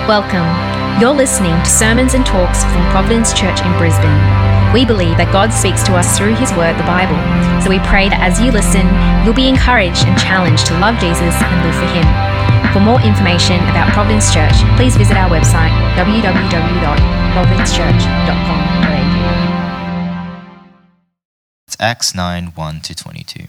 Welcome. You're listening to sermons and talks from Providence Church in Brisbane. We believe that God speaks to us through His Word, the Bible. So we pray that as you listen, you'll be encouraged and challenged to love Jesus and live for Him. For more information about Providence Church, please visit our website www.providencechurch.com.au. It's Acts 9, 1-22.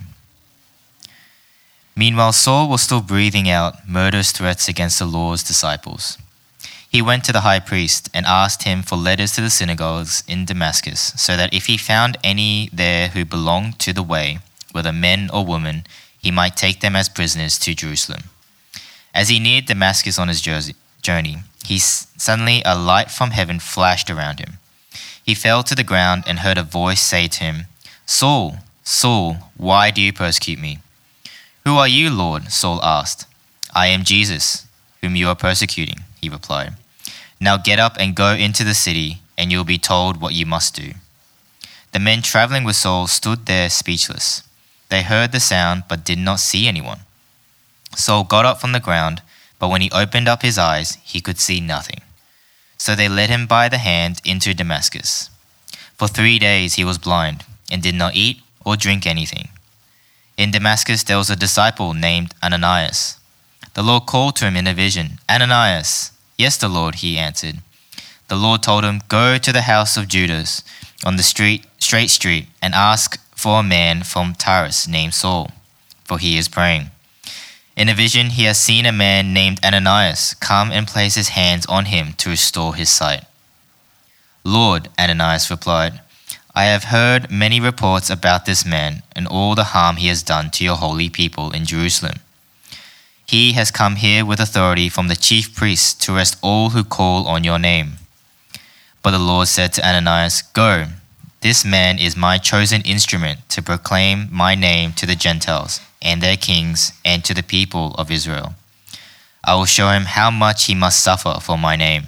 Meanwhile, Saul was still breathing out murderous threats against the Lord's disciples. He went to the high priest and asked him for letters to the synagogues in Damascus, so that if he found any there who belonged to the way, whether men or women, he might take them as prisoners to Jerusalem. As he neared Damascus on his journey, suddenly a light from heaven flashed around him. He fell to the ground and heard a voice say to him, "Saul, Saul, why do you persecute me?" "Who are you, Lord?" Saul asked. "I am Jesus, whom you are persecuting," he replied. "Now get up and go into the city, and you will be told what you must do." The men traveling with Saul stood there speechless. They heard the sound, but did not see anyone. Saul got up from the ground, but when he opened up his eyes, he could see nothing. So they led him by the hand into Damascus. For 3 days he was blind, and did not eat or drink anything. In Damascus there was a disciple named Ananias. The Lord called to him in a vision, "Ananias." "Yes, the Lord," he answered. The Lord told him, "Go to the house of Judas on the straight street and ask for a man from Tarsus named Saul, for he is praying. In a vision he has seen a man named Ananias come and place his hands on him to restore his sight." "Lord," Ananias replied, "I have heard many reports about this man and all the harm he has done to your holy people in Jerusalem. He has come here with authority from the chief priests to arrest all who call on your name." But the Lord said to Ananias, "Go, this man is my chosen instrument to proclaim my name to the Gentiles and their kings and to the people of Israel. I will show him how much he must suffer for my name."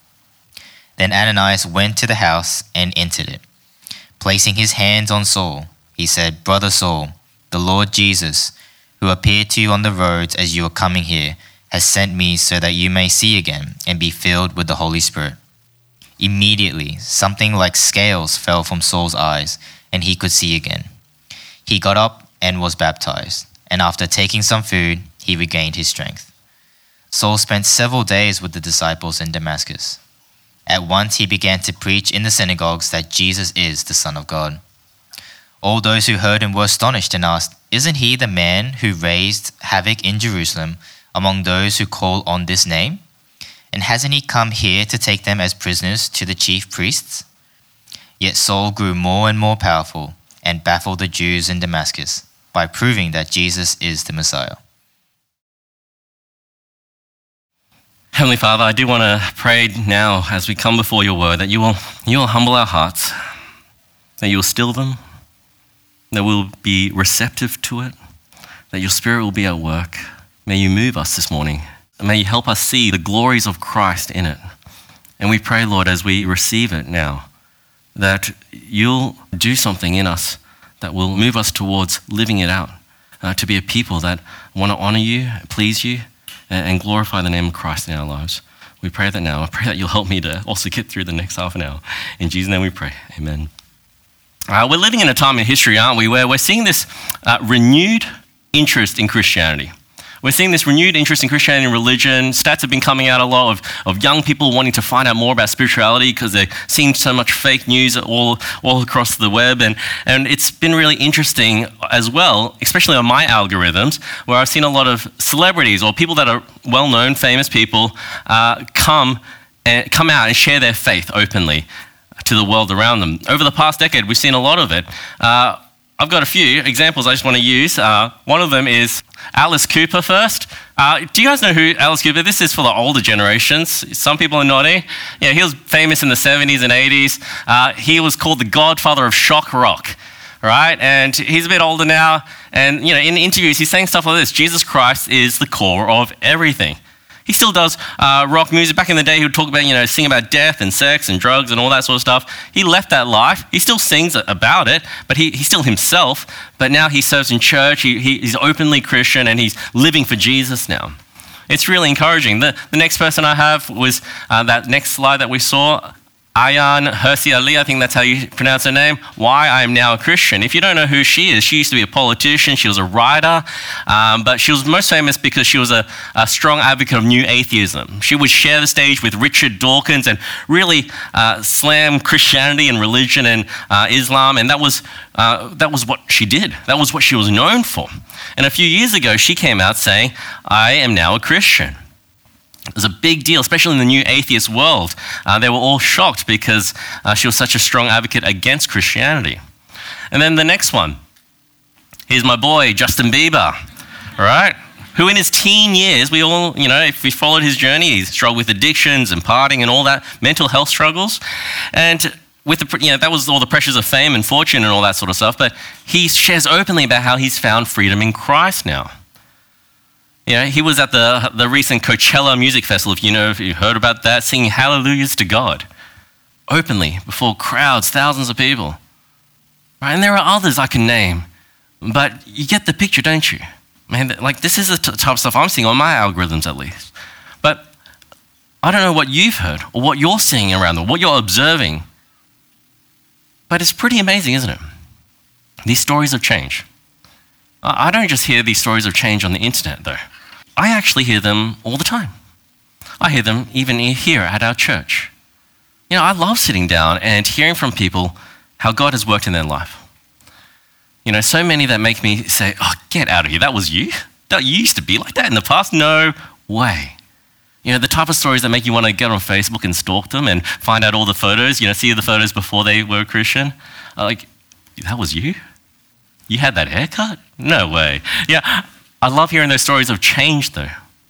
Then Ananias went to the house and entered it. Placing his hands on Saul, he said, "Brother Saul, the Lord Jesus, who appeared to you on the roads as you were coming here, has sent me so that you may see again and be filled with the Holy Spirit." Immediately, something like scales fell from Saul's eyes, and he could see again. He got up and was baptized, and after taking some food, he regained his strength. Saul spent several days with the disciples in Damascus. At once he began to preach in the synagogues that Jesus is the Son of God. All those who heard him were astonished and asked, "Isn't he the man who raised havoc in Jerusalem among those who call on this name? And hasn't he come here to take them as prisoners to the chief priests?" Yet Saul grew more and more powerful and baffled the Jews in Damascus by proving that Jesus is the Messiah. Heavenly Father, I do want to pray now as we come before your word that you will humble our hearts, that you will still them, that we'll be receptive to it, that your Spirit will be at work. May you move us this morning. May you help us see the glories of Christ in it. And we pray, Lord, as we receive it now, that you'll do something in us that will move us towards living it out, to be a people that want to honor you, please you, and glorify the name of Christ in our lives. We pray that now. I pray that you'll help me to also get through the next half an hour. In Jesus' name we pray. Amen. We're living in a time in history, aren't we, where we're seeing this renewed interest in Christianity. We're seeing this renewed interest in Christianity and religion. Stats have been coming out a lot of young people wanting to find out more about spirituality because they're seeing so much fake news all across the web. And it's been really interesting as well, especially on my algorithms, where I've seen a lot of celebrities or people that are well-known, famous people, come out and share their faith openly to the world around them. Over the past decade, we've seen a lot of it. I've got a few examples I just want to use. One of them is Alice Cooper first. Do you guys know who Alice Cooper is? This is for the older generations. Some people are nodding. Yeah, he was famous in the 70s and 80s. He was called the godfather of shock rock, right? And he's a bit older now. And, in interviews, he's saying stuff like this: Jesus Christ is the core of everything. He still does rock music. Back in the day, he would talk about, sing about death and sex and drugs and all that sort of stuff. He left that life. He still sings about it, but he's still himself. But now he serves in church. He's openly Christian, and he's living for Jesus now. It's really encouraging. The next person I have was that next slide that we saw, Ayaan Hirsi Ali, I think that's how you pronounce her name. Why I am now a Christian. If you don't know who she is, she used to be a politician, she was a writer, but she was most famous because she was a strong advocate of new atheism. She would share the stage with Richard Dawkins and really slam Christianity and religion and Islam, and that was what she did. That was what she was known for. And a few years ago, she came out saying, I am now a Christian. It was a big deal, especially in the new atheist world. They were all shocked because she was such a strong advocate against Christianity. And then the next one, here's my boy, Justin Bieber, right? Who in his teen years, we all, if we followed his journey, he struggled with addictions and partying and all that, mental health struggles. And with that was all the pressures of fame and fortune and all that sort of stuff, but he shares openly about how he's found freedom in Christ now. He was at the recent Coachella Music Festival, if you heard about that, singing hallelujahs to God, openly, before crowds, thousands of people. Right? And there are others I can name, but you get the picture, don't you? Man, this is the type of stuff I'm seeing on my algorithms at least. But I don't know what you've heard or what you're seeing around them, what you're observing. But it's pretty amazing, isn't it? These stories of change. I don't just hear these stories of change on the internet, though. I actually hear them all the time. I hear them even here at our church. I love sitting down and hearing from people how God has worked in their life. So many that make me say, oh, get out of here. That was you? You used to be like that in the past? No way. The type of stories that make you want to get on Facebook and stalk them and find out all the photos, see the photos before they were a Christian. That was you? You had that haircut? No way. I love hearing those stories of change, though.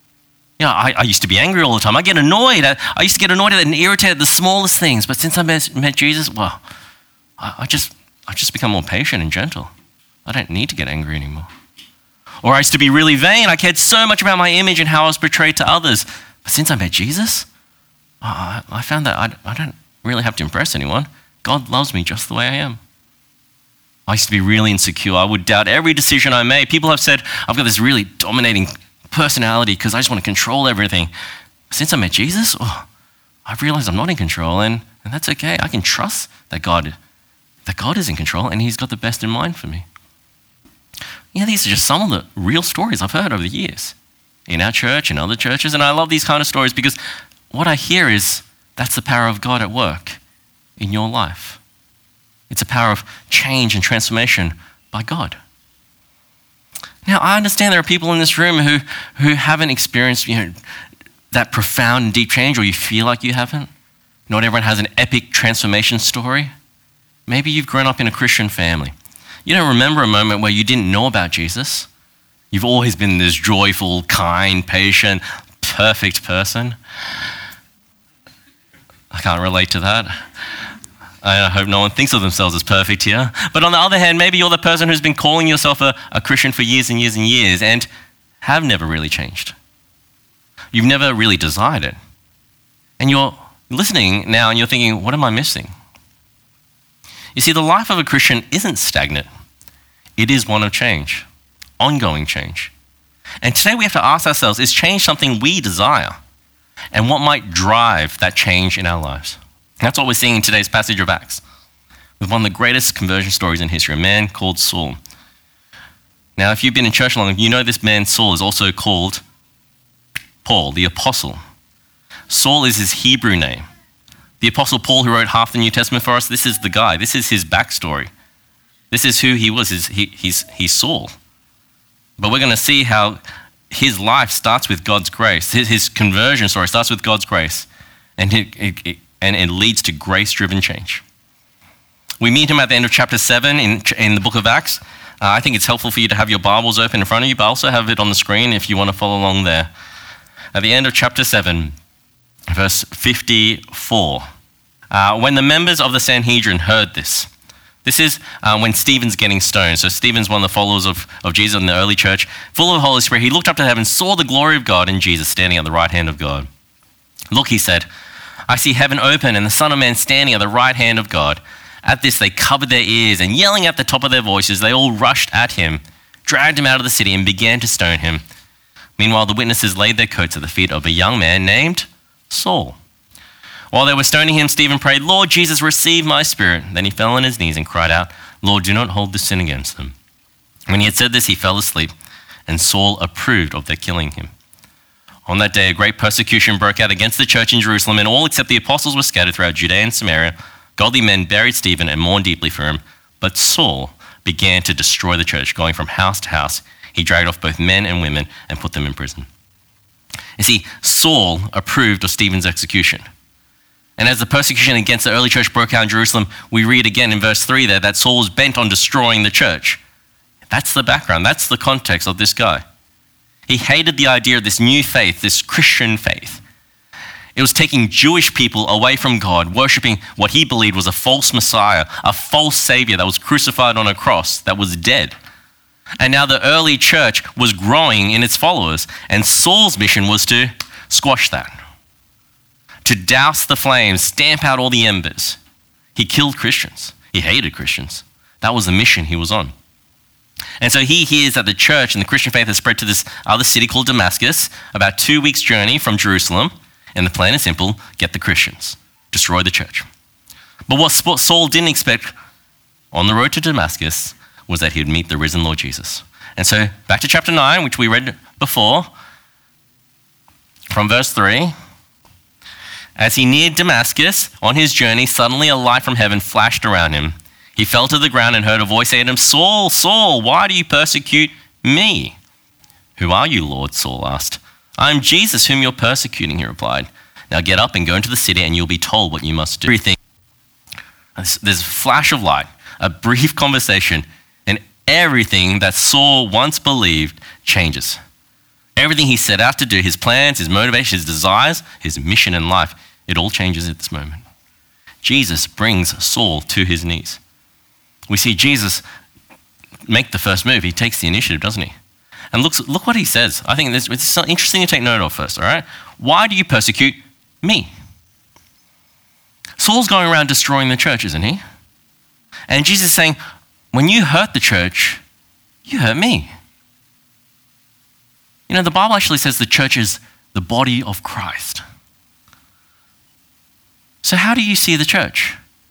I used to be angry all the time. I used to get annoyed at and irritated at the smallest things. But since I met Jesus, well, I just become more patient and gentle. I don't need to get angry anymore. Or I used to be really vain. I cared so much about my image and how I was portrayed to others. But since I met Jesus, I found that I don't really have to impress anyone. God loves me just the way I am. I used to be really insecure. I would doubt every decision I made. People have said, I've got this really dominating personality because I just want to control everything. Since I met Jesus, I've realized I'm not in control, and that's okay. I can trust that God is in control, and he's got the best in mind for me. These are just some of the real stories I've heard over the years in our church and other churches, and I love these kind of stories because what I hear is that's the power of God at work in your life. It's a power of change and transformation by God. Now, I understand there are people in this room who haven't experienced that profound and deep change, or you feel like you haven't. Not everyone has an epic transformation story. Maybe you've grown up in a Christian family. You don't remember a moment where you didn't know about Jesus. You've always been this joyful, kind, patient, perfect person. I can't relate to that. I hope no one thinks of themselves as perfect here. But on the other hand, maybe you're the person who's been calling yourself a Christian for years and years and years and have never really changed. You've never really desired it. And you're listening now and you're thinking, what am I missing? You see, the life of a Christian isn't stagnant. It is one of change, ongoing change. And today we have to ask ourselves, is change something we desire? And what might drive that change in our lives? That's what we're seeing in today's passage of Acts, with one of the greatest conversion stories in history, a man called Saul. Now, if you've been in church long, you know this man Saul is also called Paul, the apostle. Saul is his Hebrew name. The apostle Paul, who wrote half the New Testament for us, this is the guy. This is his backstory. This is who he was. He's Saul. But we're going to see how his life starts with God's grace. His conversion story starts with God's grace. And it leads to grace-driven change. We meet him at the end of chapter 7 in the book of Acts. I think it's helpful for you to have your Bibles open in front of you, but also have it on the screen if you want to follow along there. At the end of chapter 7, verse 54, when the members of the Sanhedrin heard this is when Stephen's getting stoned. So Stephen's one of the followers of Jesus in the early church. Full of the Holy Spirit, he looked up to heaven, saw the glory of God and Jesus standing at the right hand of God. Look, he said, I see heaven open and the Son of Man standing at the right hand of God. At this, they covered their ears and yelling at the top of their voices, they all rushed at him, dragged him out of the city and began to stone him. Meanwhile, the witnesses laid their coats at the feet of a young man named Saul. While they were stoning him, Stephen prayed, "Lord Jesus, receive my spirit." Then he fell on his knees and cried out, "Lord, do not hold this sin against them." When he had said this, he fell asleep, and Saul approved of their killing him. On that day, a great persecution broke out against the church in Jerusalem, and all except the apostles were scattered throughout Judea and Samaria. Godly men buried Stephen and mourned deeply for him. But Saul began to destroy the church, going from house to house. He dragged off both men and women and put them in prison. You see, Saul approved of Stephen's execution. And as the persecution against the early church broke out in Jerusalem, we read again in verse 3 there that Saul was bent on destroying the church. That's the background. That's the context of this guy. He hated the idea of this new faith, this Christian faith. It was taking Jewish people away from God, worshipping what he believed was a false Messiah, a false Savior that was crucified on a cross, that was dead. And now the early church was growing in its followers, and Saul's mission was to squash that, to douse the flames, stamp out all the embers. He killed Christians. He hated Christians. That was the mission he was on. And so he hears that the church and the Christian faith has spread to this other city called Damascus, about 2 weeks' journey from Jerusalem. And the plan is simple: get the Christians, destroy the church. But what Saul didn't expect on the road to Damascus was that he'd meet the risen Lord Jesus. And so back to chapter 9, which we read before, from verse 3. As he neared Damascus on his journey, suddenly a light from heaven flashed around him. He fell to the ground and heard a voice say to him, "Saul, Saul, why do you persecute me?" "Who are you, Lord?" Saul asked. "I am Jesus whom you're persecuting," he replied. "Now get up and go into the city and you'll be told what you must do." There's a flash of light, a brief conversation, and everything that Saul once believed changes. Everything he set out to do, his plans, his motivations, his desires, his mission in life, it all changes at this moment. Jesus brings Saul to his knees. We see Jesus make the first move. He takes the initiative, doesn't he? And look what he says. I think it's something interesting to take note of first, all right? "Why do you persecute me?" Saul's going around destroying the church, isn't he? And Jesus is saying, when you hurt the church, you hurt me. You know, the Bible actually says the church is the body of Christ. So how do you see the church?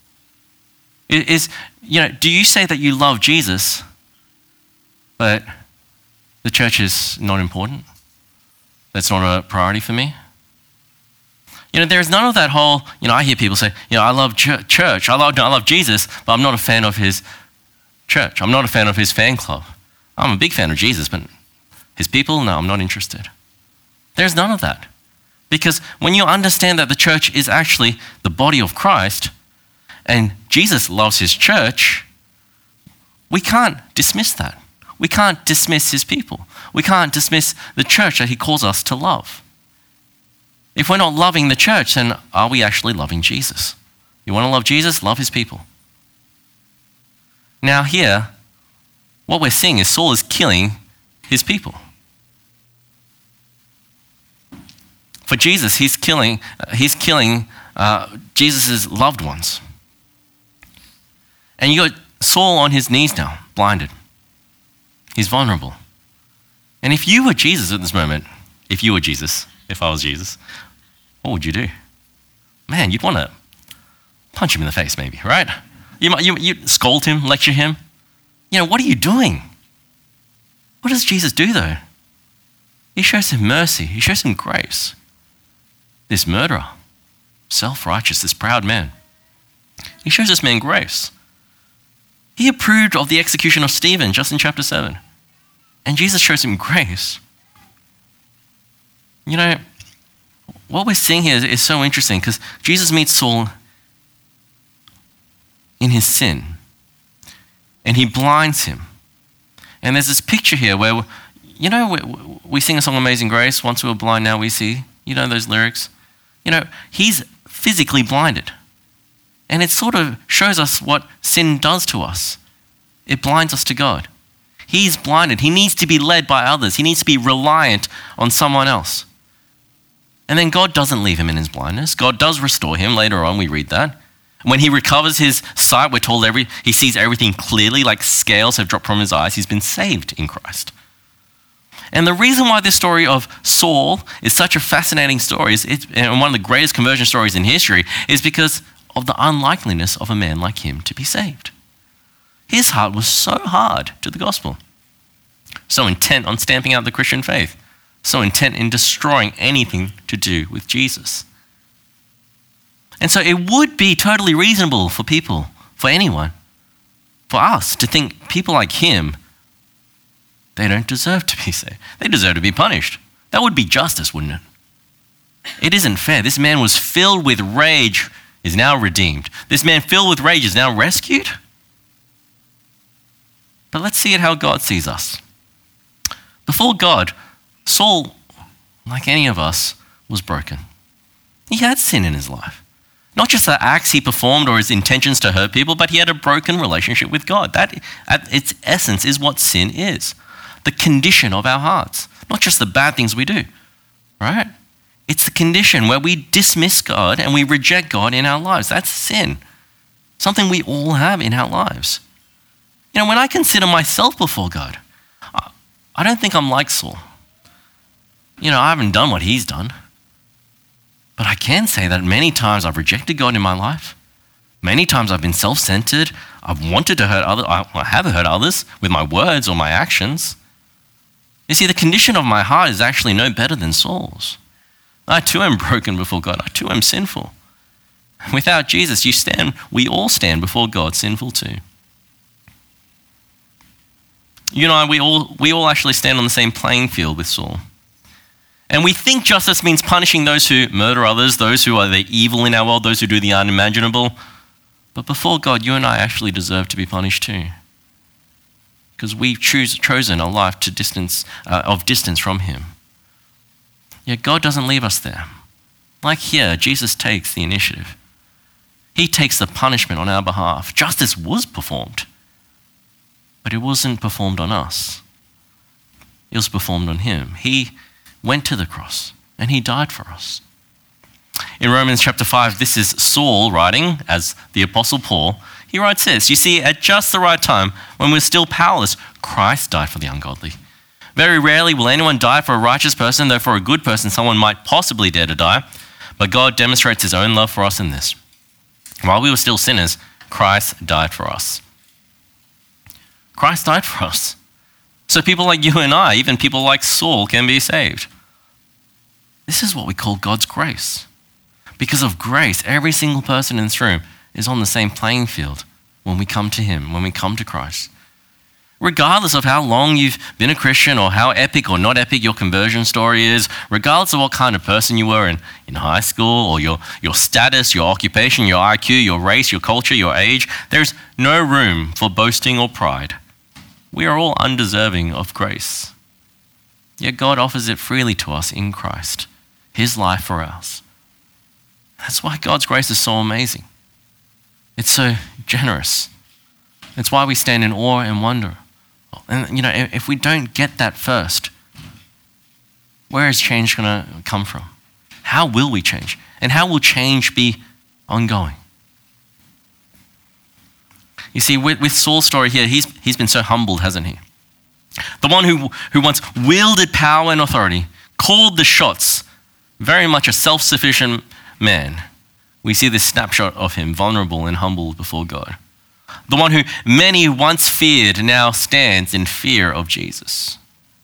Do you say that you love Jesus, but the church is not important? That's not a priority for me? There's none of that whole, I hear people say, I love church, I love Jesus, but I'm not a fan of his church. I'm not a fan of his fan club. I'm a big fan of Jesus, but his people, no, I'm not interested. There's none of that. Because when you understand that the church is actually the body of Christ, and Jesus loves his church, we can't dismiss that. We can't dismiss his people. We can't dismiss the church that he calls us to love. If we're not loving the church, then are we actually loving Jesus? You want to love Jesus? Love his people. Now here, what we're seeing is Saul is killing his people. For Jesus, he's killing Jesus' loved ones. And you got Saul on his knees now, blinded. He's vulnerable. And if you were Jesus at this moment, if I was Jesus, what would you do? Man, you'd want to punch him in the face maybe, right? You'd scold him, lecture him. What are you doing? What does Jesus do though? He shows him mercy. He shows him grace. This murderer, self-righteous, this proud man, he shows this man grace. He approved of the execution of Stephen just in chapter 7. And Jesus shows him grace. What we're seeing here is so interesting because Jesus meets Saul in his sin. And he blinds him. And there's this picture here where, we sing a song Amazing Grace, once we were blind, now we see. Those lyrics. He's physically blinded. And it sort of shows us what sin does to us. It blinds us to God. He's blinded. He needs to be led by others. He needs to be reliant on someone else. And then God doesn't leave him in his blindness. God does restore him. Later on, we read that. When he recovers his sight, we're told he sees everything clearly, like scales have dropped from his eyes. He's been saved in Christ. And the reason why this story of Saul is such a fascinating story, and one of the greatest conversion stories in history, is because of the unlikeliness of a man like him to be saved. His heart was so hard to the gospel, so intent on stamping out the Christian faith, so intent in destroying anything to do with Jesus. And so it would be totally reasonable for people, for anyone, for us to think people like him, they don't deserve to be saved. They deserve to be punished. That would be justice, wouldn't it? It isn't fair. This man was filled with rage, is now redeemed. This man filled with rage is now rescued. But let's see it how God sees us. Before God, Saul, like any of us, was broken. He had sin in his life. Not just the acts he performed or his intentions to hurt people, but he had a broken relationship with God. That, at its essence, is what sin is. The condition of our hearts. Not just the bad things we do, right? It's the condition where we dismiss God and we reject God in our lives. That's sin. Something we all have in our lives. You know, when I consider myself before God, I don't think I'm like Saul. You know, I haven't done what he's done. But I can say that many times I've rejected God in my life. Many times I've been self-centered. I've wanted to hurt others. I have hurt others with my words or my actions. You see, the condition of my heart is actually no better than Saul's. I too am broken before God. I too am sinful. Without Jesus, we all stand before God sinful too. You and I, we all actually stand on the same playing field with Saul. And we think justice means punishing those who murder others, those who are the evil in our world, those who do the unimaginable. But before God, you and I actually deserve to be punished too. Because we've chosen a life of distance from him. Yet God doesn't leave us there. Like here, Jesus takes the initiative. He takes the punishment on our behalf. Justice was performed, but it wasn't performed on us. It was performed on him. He went to the cross and he died for us. In Romans chapter 5, this is Saul writing as the Apostle Paul. He writes this, "You see, at just the right time, when we're still powerless, Christ died for the ungodly. Very rarely will anyone die for a righteous person, though for a good person someone might possibly dare to die. But God demonstrates his own love for us in this. While we were still sinners, Christ died for us." Christ died for us. So people like you and I, even people like Saul, can be saved. This is what we call God's grace. Because of grace, every single person in this room is on the same playing field when we come to him, when we come to Christ. Regardless of how long you've been a Christian or how epic or not epic your conversion story is, regardless of what kind of person you were in high school or your status, your occupation, your IQ, your race, your culture, your age, there's no room for boasting or pride. We are all undeserving of grace. Yet God offers it freely to us in Christ, his life for ours. That's why God's grace is so amazing. It's so generous. It's why we stand in awe and wonder. And, you know, if we don't get that first, where is change going to come from? How will we change? And how will change be ongoing? You see, with Saul's story here, he's been so humbled, hasn't he? The one who once wielded power and authority, called the shots, very much a self-sufficient man. We see this snapshot of him, vulnerable and humbled before God. The one who many once feared now stands in fear of Jesus.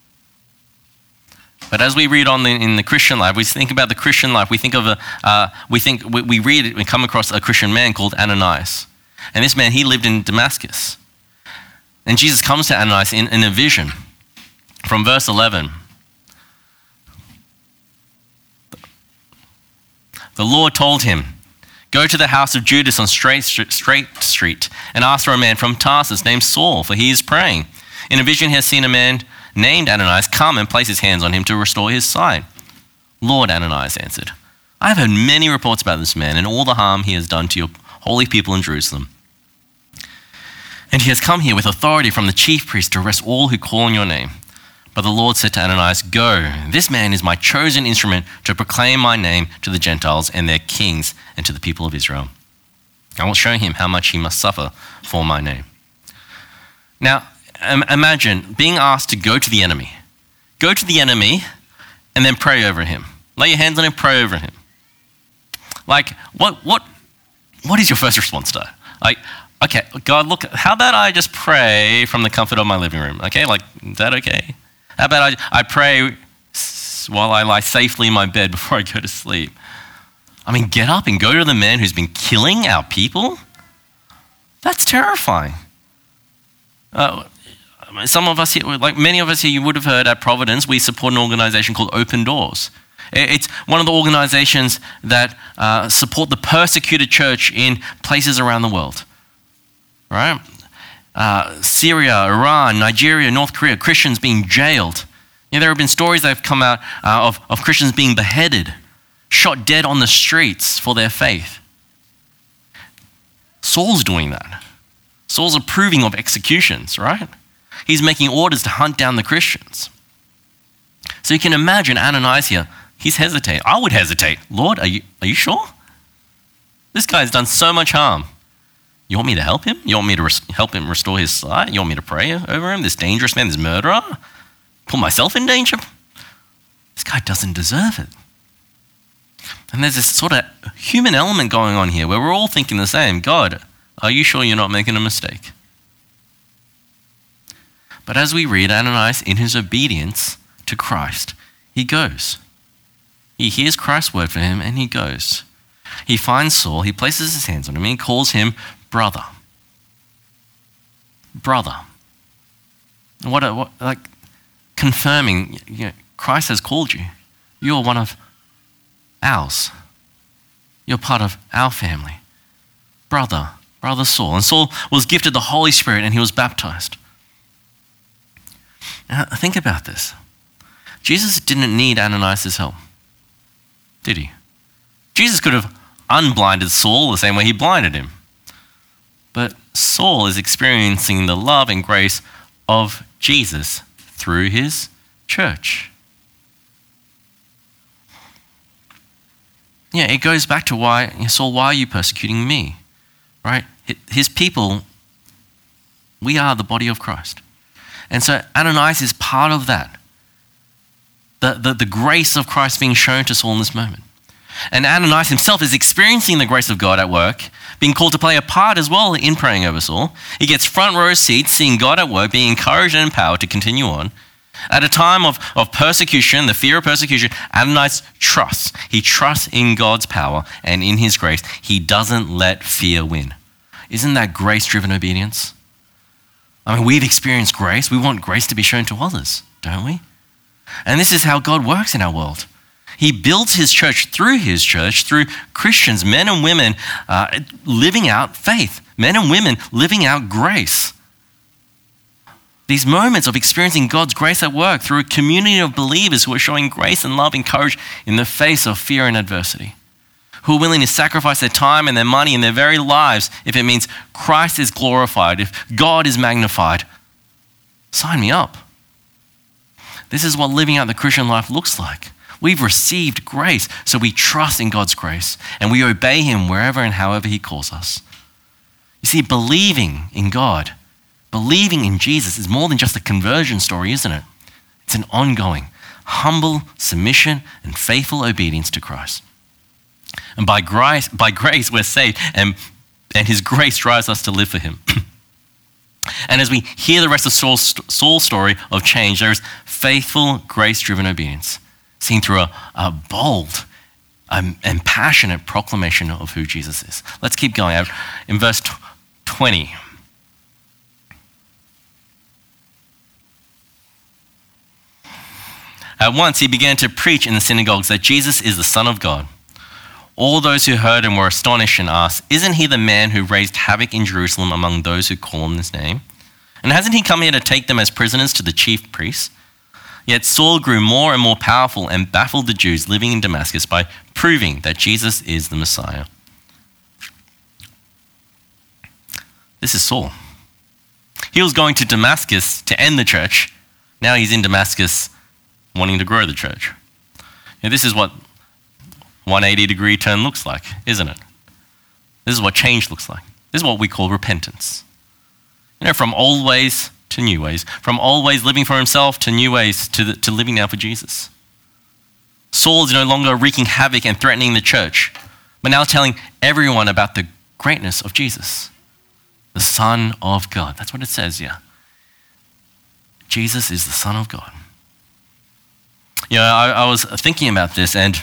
But as we read on in the Christian life, we think about the Christian life. We think of we read it and come across a Christian man called Ananias. And this man, he lived in Damascus. And Jesus comes to Ananias in a vision from verse 11. The Lord told him, "Go to the house of Judas on Straight Street and ask for a man from Tarsus named Saul, for he is praying. In a vision he has seen a man named Ananias come and place his hands on him to restore his sight." "Lord," Ananias answered, "I have heard many reports about this man and all the harm he has done to your holy people in Jerusalem. And he has come here with authority from the chief priest to arrest all who call on your name." But the Lord said to Ananias, "Go, this man is my chosen instrument to proclaim my name to the Gentiles and their kings and to the people of Israel. I will show him how much he must suffer for my name." Now, imagine being asked to go to the enemy, go to the enemy and then pray over him. Lay your hands on him, pray over him. Like, what is your first response to that? Like, okay, God, look, how about I just pray from the comfort of my living room? Okay, like, is that okay? How about I pray while I lie safely in my bed before I go to sleep? I mean, get up and go to the man who's been killing our people? That's terrifying. Some of us here, like many of us here, you would have heard at Providence, we support an organization called Open Doors. It's one of the organizations that support the persecuted church in places around the world, right? Syria, Iran, Nigeria, North Korea, Christians being jailed. There have been stories that have come out of Christians being beheaded, shot dead on the streets for their faith. Saul's doing that. Saul's approving of executions, right? He's making orders to hunt down the Christians. So you can imagine Ananias here. He's hesitating. I would hesitate. Lord, are you sure? This guy's done so much harm. You want me to help him? You want me to help him restore his sight? You want me to pray over him? This dangerous man, this murderer? Put myself in danger? This guy doesn't deserve it. And there's this sort of human element going on here where we're all thinking the same. God, are you sure you're not making a mistake? But as we read, Ananias, in his obedience to Christ, he goes. He hears Christ's word for him and he goes. He finds Saul, he places his hands on him and he calls him brother. Brother. What like confirming, Christ has called you. You're one of ours. You're part of our family. Brother Saul. And Saul was gifted the Holy Spirit and he was baptized. Now, think about this. Jesus didn't need Ananias' help, did he? Jesus could have unblinded Saul the same way he blinded him. But Saul is experiencing the love and grace of Jesus through his church. Yeah, it goes back to Saul, why are you persecuting me? Right? His people, we are the body of Christ. And so Ananias is part of that. The grace of Christ being shown to Saul in this moment. And Ananias himself is experiencing the grace of God at work, being called to play a part as well in praying over Saul. He gets front row seats, seeing God at work, being encouraged and empowered to continue on. At a time of persecution, the fear of persecution, Ananias trusts. He trusts in God's power and in his grace. He doesn't let fear win. Isn't that grace-driven obedience? I mean, we've experienced grace. We want grace to be shown to others, don't we? And this is how God works in our world. He builds his church, through Christians, men and women living out faith, men and women living out grace. These moments of experiencing God's grace at work through a community of believers who are showing grace and love and courage in the face of fear and adversity, who are willing to sacrifice their time and their money and their very lives if it means Christ is glorified, if God is magnified. Sign me up. This is what living out the Christian life looks like. We've received grace, so we trust in God's grace and we obey him wherever and however he calls us. You see, believing in God, believing in Jesus is more than just a conversion story, isn't it? It's an ongoing, humble submission and faithful obedience to Christ. And by grace we're saved, and his grace drives us to live for him. And as we hear the rest of Saul's story of change, there is faithful, grace-driven obedience, seen through a bold and passionate proclamation of who Jesus is. Let's keep going. In verse 20. At once he began to preach in the synagogues that Jesus is the Son of God. All those who heard him were astonished and asked, "Isn't he the man who raised havoc in Jerusalem among those who call on his name? And hasn't he come here to take them as prisoners to the chief priests?" Yet Saul grew more and more powerful and baffled the Jews living in Damascus by proving that Jesus is the Messiah. This is Saul. He was going to Damascus to end the church. Now he's in Damascus wanting to grow the church. Now, this is what 180-degree turn looks like, isn't it? This is what change looks like. This is what we call repentance. From old ways to new ways, from old ways living for himself to new ways to living now for Jesus. Saul is no longer wreaking havoc and threatening the church, but now telling everyone about the greatness of Jesus, the Son of God. That's what it says here. Jesus is the Son of God. You know, I was thinking about this, and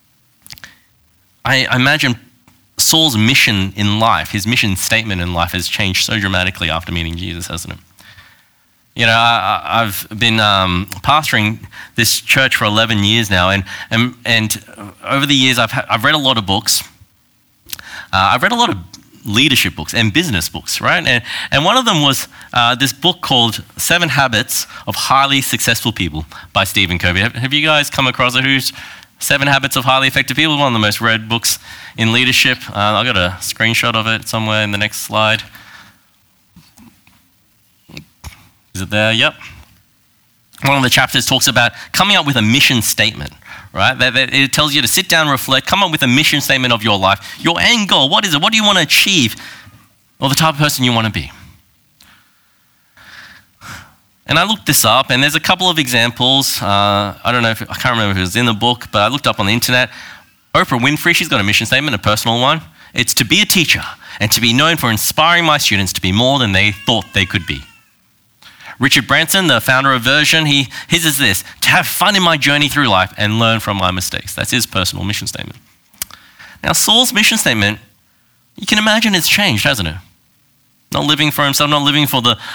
I imagine Saul's mission in life, his mission statement in life, has changed so dramatically after meeting Jesus, hasn't it? You know, I've been pastoring this church for 11 years now, and over the years I've read a lot of books. I've read a lot of leadership books and business books, right? And one of them was this book called 7 Habits of Highly Successful People by Stephen Covey. Have you guys come across it? Who's 7 Habits of Highly Effective People? One of the most read books in leadership. I've got a screenshot of it somewhere in the next slide. Is it there? Yep. One of the chapters talks about coming up with a mission statement, right? It tells you to sit down, reflect, come up with a mission statement of your life. Your end goal, what is it? What do you want to achieve? Or the type of person you want to be? And I looked this up, and there's a couple of examples. I can't remember if it was in the book, but I looked up on the internet. Oprah Winfrey, she's got a mission statement, a personal one. It's to be a teacher and to be known for inspiring my students to be more than they thought they could be. Richard Branson, the founder of Version, his is this: to have fun in my journey through life and learn from my mistakes. That's his personal mission statement. Now, Saul's mission statement, you can imagine it's changed, hasn't it? Not living for himself, not living for the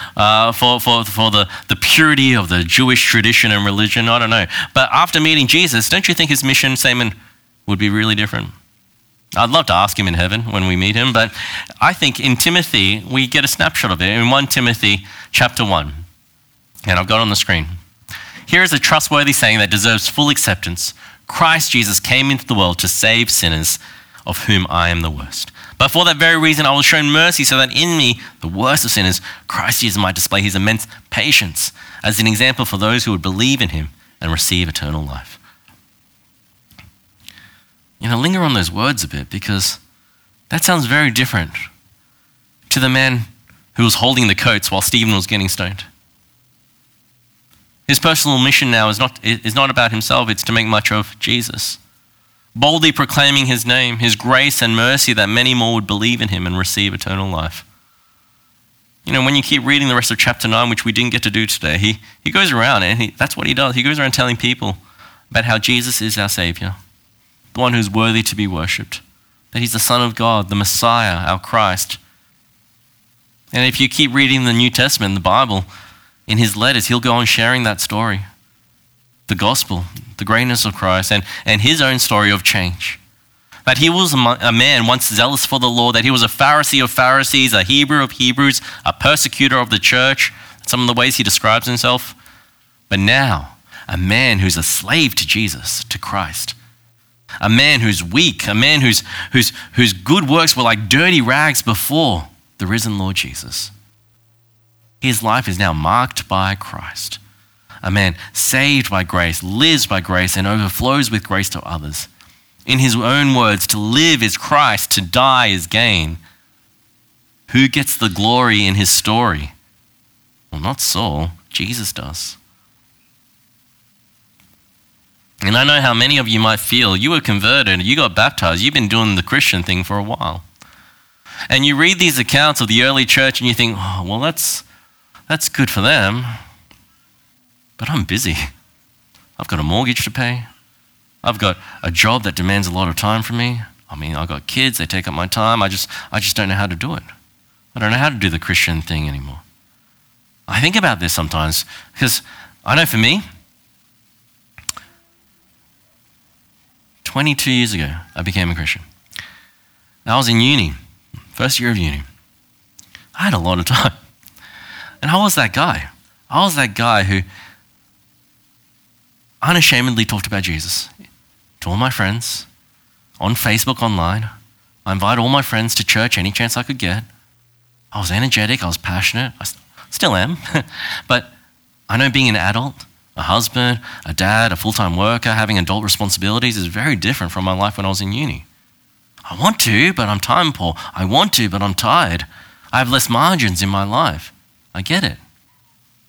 purity of the Jewish tradition and religion. I don't know. But after meeting Jesus, don't you think his mission statement would be really different? I'd love to ask him in heaven when we meet him, but I think in Timothy we get a snapshot of it in 1 Timothy chapter 1. And I've got it on the screen. Here is a trustworthy saying that deserves full acceptance. Christ Jesus came into the world to save sinners, of whom I am the worst. But for that very reason I was shown mercy, so that in me, the worst of sinners, Christ Jesus might display his immense patience as an example for those who would believe in him and receive eternal life. You know, linger on those words a bit, because that sounds very different to the man who was holding the coats while Stephen was getting stoned. His personal mission now is not about himself, it's to make much of Jesus, boldly proclaiming his name, his grace and mercy, that many more would believe in him and receive eternal life. You know, when you keep reading the rest of chapter 9, which we didn't get to do today, he goes around and that's what he does. He goes around telling people about how Jesus is our Savior, the one who's worthy to be worshipped, that he's the Son of God, the Messiah, our Christ. And if you keep reading the New Testament, the Bible, in his letters, he'll go on sharing that story, the gospel, the greatness of Christ, and his own story of change. That he was a man once zealous for the law, that he was a Pharisee of Pharisees, a Hebrew of Hebrews, a persecutor of the church, some of the ways he describes himself. But now, a man who's a slave to Jesus, to Christ. A man who's weak, a man whose good works were like dirty rags before the risen Lord Jesus. His life is now marked by Christ. A man saved by grace, lives by grace, and overflows with grace to others. In his own words, to live is Christ, to die is gain. Who gets the glory in his story? Well, not Saul, Jesus does. And I know how many of you might feel. You were converted, you got baptized, you've been doing the Christian thing for a while. And you read these accounts of the early church and you think, oh, well, that's good for them, but I'm busy. I've got a mortgage to pay. I've got a job that demands a lot of time from me. I mean, I've got kids, they take up my time. I just don't know how to do it. I don't know how to do the Christian thing anymore. I think about this sometimes because I know for me, 22 years ago, I became a Christian. I was in uni, first year of uni. I had a lot of time. And I was that guy. I was that guy who unashamedly talked about Jesus to all my friends, on Facebook, online. I invited all my friends to church any chance I could get. I was energetic, I was passionate, I still am. But I know being an adult, a husband, a dad, a full-time worker, having adult responsibilities is very different from my life when I was in uni. I want to, but I'm time poor. I want to, but I'm tired. I have less margins in my life. I get it.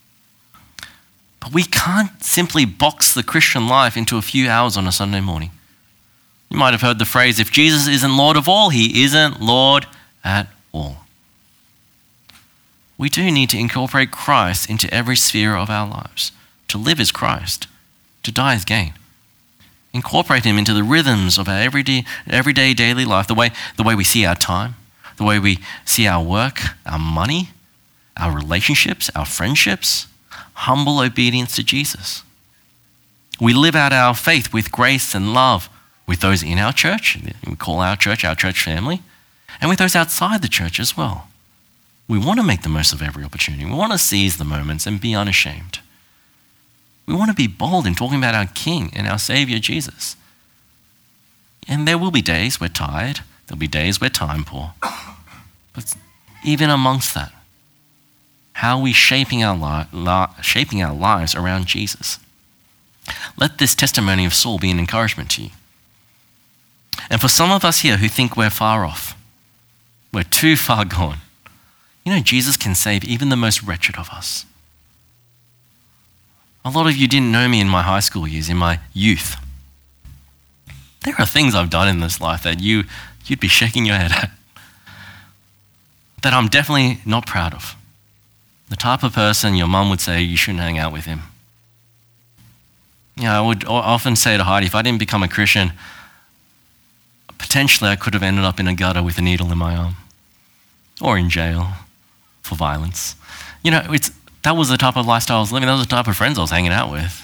But we can't simply box the Christian life into a few hours on a Sunday morning. You might have heard the phrase, if Jesus isn't Lord of all, he isn't Lord at all. We do need to incorporate Christ into every sphere of our lives. To live as Christ, to die as gain. Incorporate him into the rhythms of our everyday daily life, the way we see our time, the way we see our work, our money, our relationships, our friendships. Humble obedience to Jesus. We live out our faith with grace and love with those in our church, we call our church family, and with those outside the church as well. We want to make the most of every opportunity. We want to seize the moments and be unashamed. We want to be bold in talking about our King and our Savior, Jesus. And there will be days we're tired. There'll be days we're time poor. But even amongst that, how are we shaping our lives around Jesus? Let this testimony of Saul be an encouragement to you. And for some of us here who think we're far off, we're too far gone, Jesus can save even the most wretched of us. A lot of you didn't know me in my high school years, in my youth. There are things I've done in this life that you'd be shaking your head at, that I'm definitely not proud of. The type of person your mum would say you shouldn't hang out with him. I would often say to Heidi, if I didn't become a Christian, potentially I could have ended up in a gutter with a needle in my arm or in jail for violence. That was the type of lifestyle I was living. That was the type of friends I was hanging out with.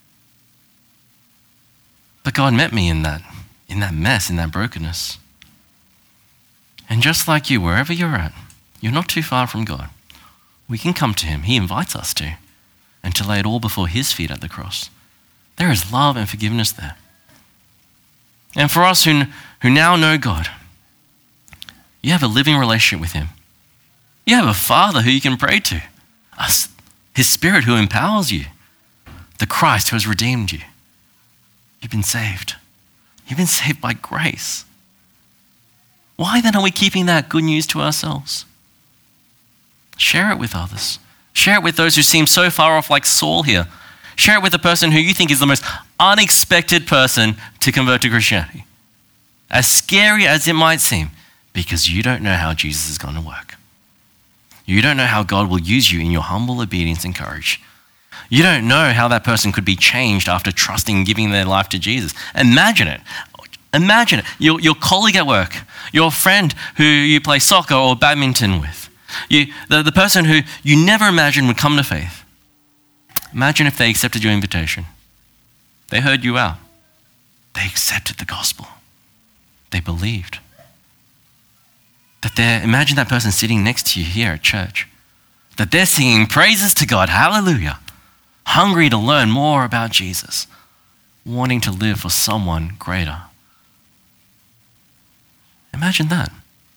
But God met me in that mess, in that brokenness. And just like you, wherever you're at, you're not too far from God. We can come to him. He invites us to, and to lay it all before his feet at the cross. There is love and forgiveness there. And for us who now know God, you have a living relationship with him. You have a Father who you can pray to. His Spirit who empowers you. The Christ who has redeemed you. You've been saved. You've been saved by grace. Why then are we keeping that good news to ourselves? Share it with others. Share it with those who seem so far off, like Saul here. Share it with the person who you think is the most unexpected person to convert to Christianity. As scary as it might seem, because you don't know how Jesus is going to work. You don't know how God will use you in your humble obedience and courage. You don't know how that person could be changed after trusting and giving their life to Jesus. Imagine it. Imagine it. Your colleague at work, your friend who you play soccer or badminton with, the person who you never imagined would come to faith. Imagine if they accepted your invitation. They heard you out. They accepted the gospel. They believed. Imagine that person sitting next to you here at church. That they're singing praises to God, hallelujah. Hungry to learn more about Jesus. Wanting to live for someone greater. Imagine that.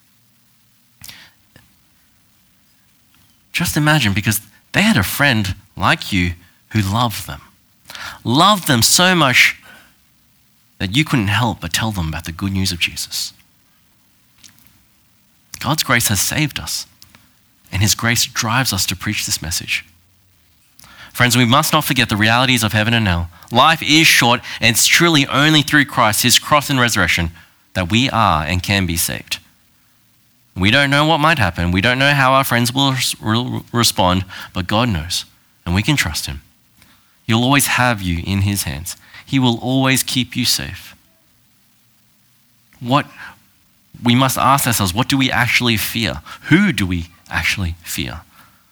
Just imagine, because they had a friend like you who loved them. Loved them so much that you couldn't help but tell them about the good news of Jesus. God's grace has saved us, and his grace drives us to preach this message. Friends, we must not forget the realities of heaven and hell. Life is short, and it's truly only through Christ, his cross and resurrection, that we are and can be saved. We don't know what might happen. We don't know how our friends will respond, but God knows, and we can trust him. He'll always have you in his hands. He will always keep you safe. We must ask ourselves, what do we actually fear? Who do we actually fear?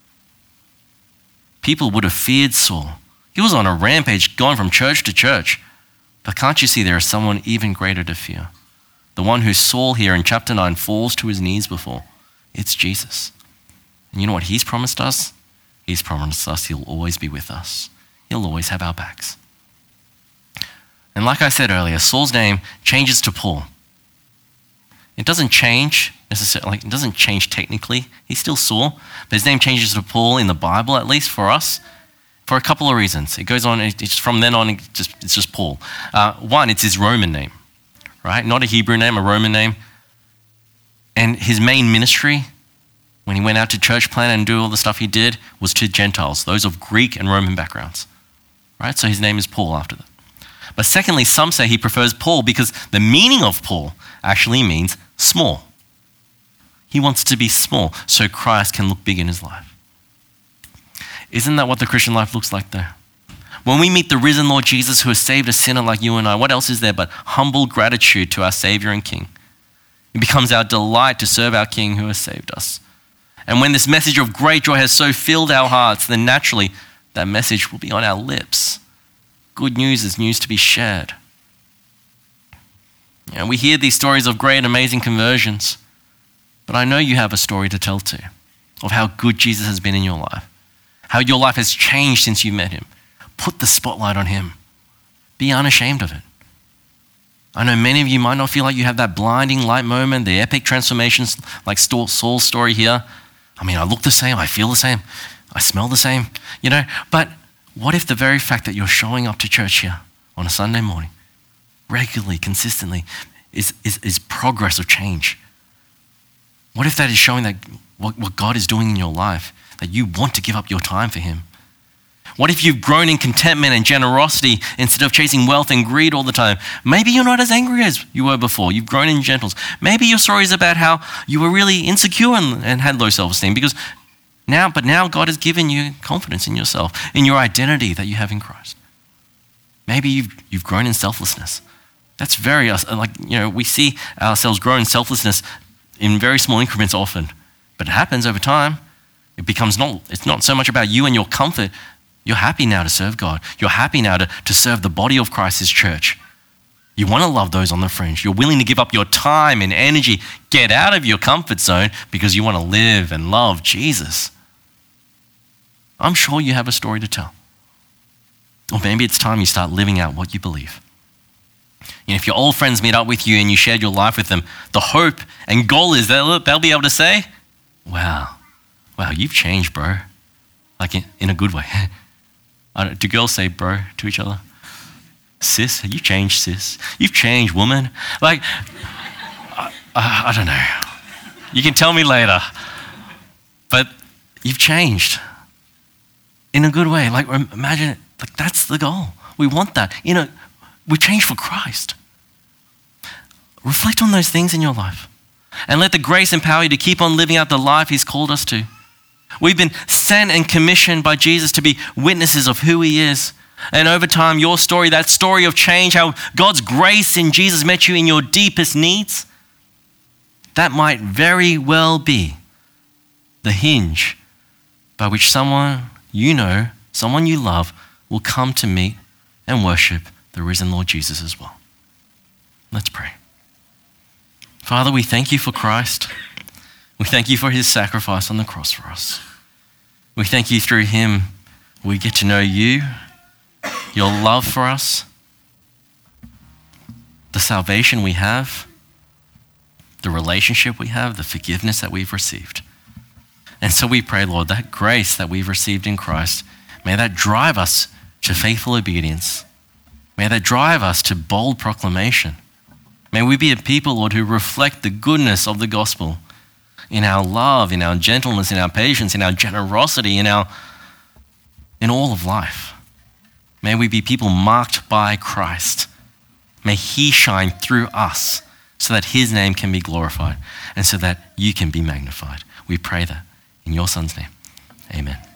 People would have feared Saul. He was on a rampage, gone from church to church. But can't you see there is someone even greater to fear? The one who Saul here in chapter 9 falls to his knees before. It's Jesus. And you know what he's promised us? He's promised us he'll always be with us. He'll always have our backs. And like I said earlier, Saul's name changes to Paul. It doesn't change necessarily, it doesn't change technically. He's still Saul, but his name changes to Paul in the Bible, at least for us, for a couple of reasons. It goes on, it's from then on, it's just Paul. One, it's his Roman name, right? Not a Hebrew name, a Roman name. And his main ministry when he went out to church plant and do all the stuff he did, was to Gentiles, those of Greek and Roman backgrounds. Right? So his name is Paul after that. But secondly, some say he prefers Paul because the meaning of Paul actually means small. He wants to be small so Christ can look big in his life. Isn't that what the Christian life looks like though? When we meet the risen Lord Jesus who has saved a sinner like you and I, what else is there but humble gratitude to our Savior and King? It becomes our delight to serve our King who has saved us. And when this message of great joy has so filled our hearts, then naturally that message will be on our lips. Good news is news to be shared. We hear these stories of great and amazing conversions, but I know you have a story to tell too, of how good Jesus has been in your life, how your life has changed since you met him. Put the spotlight on him. Be unashamed of it. I know many of you might not feel like you have that blinding light moment, the epic transformations like Saul's story here. I mean, I look the same, I feel the same, I smell the same, but what if the very fact that you're showing up to church here on a Sunday morning, regularly, consistently, is progress or change? What if that is showing that what God is doing in your life, that you want to give up your time for him? What if you've grown in contentment and generosity instead of chasing wealth and greed all the time? Maybe you're not as angry as you were before. You've grown in gentleness. Maybe your story is about how you were really insecure and had low self-esteem but now God has given you confidence in yourself, in your identity that you have in Christ. Maybe you've grown in selflessness. That's very, we see ourselves grow in selflessness in very small increments often, but it happens over time. It's not so much about you and your comfort. You're happy now to serve God. You're happy now to serve the body of Christ, his church. You want to love those on the fringe. You're willing to give up your time and energy, get out of your comfort zone because you want to live and love Jesus. I'm sure you have a story to tell. Or maybe it's time you start living out what you believe. If your old friends meet up with you and you shared your life with them, the hope and goal is that they'll be able to say, wow, you've changed, bro. Like in a good way. Do girls say bro to each other? Sis, you changed, sis. You've changed, woman. Like, I don't know. You can tell me later. But you've changed in a good way. Like, imagine it. Like, that's the goal. We want that. We change for Christ. Reflect on those things in your life and let the grace empower you to keep on living out the life he's called us to. We've been sent and commissioned by Jesus to be witnesses of who he is. And over time, your story, that story of change, how God's grace in Jesus met you in your deepest needs, that might very well be the hinge by which someone you know, someone you love, will come to meet and worship the risen Lord Jesus as well. Let's pray. Father, we thank you for Christ. We thank you for his sacrifice on the cross for us. We thank you through him we get to know you, your love for us, the salvation we have, the relationship we have, the forgiveness that we've received. And so we pray, Lord, that grace that we've received in Christ, may that drive us to faithful obedience. May that drive us to bold proclamation. May we be a people, Lord, who reflect the goodness of the gospel in our love, in our gentleness, in our patience, in our generosity, in all of life. May we be people marked by Christ. May he shine through us so that his name can be glorified and so that you can be magnified. We pray that in your son's name. Amen.